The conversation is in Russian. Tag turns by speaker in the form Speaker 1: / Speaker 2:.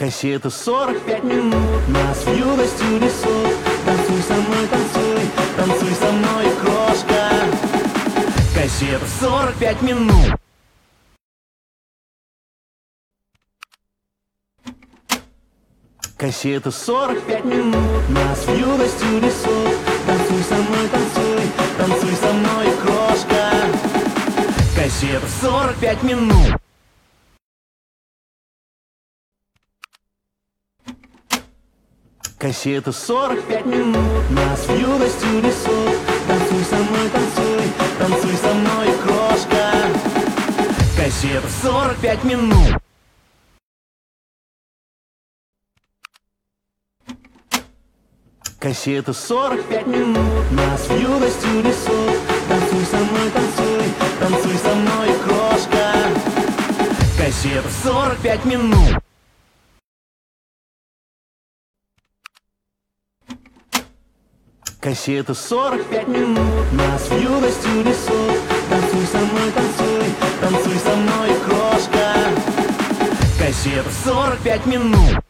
Speaker 1: Кассета 45 минут, нас юностью несут. Танцуй со мной, танцуй со мной, крошка. Кассета 45 минут. Кассета 45 минут, нас юностью несут. Танцуй со мной, танцуй со мной, крошка. Кассета 45 минут. Кассета 45 минут, нас юностью несут. Танцуй со мной, танцуй со мной, крошка. Кассета 45 минут. Кассета 45 минут, нас юностью несут. Танцуй со мной, танцуй со мной, крошка. Кассета 45 минут. Кассета 45 минут, нас юностью несут. Танцуй со мной, танцуй со мной, крошка. Кассета 45 минут.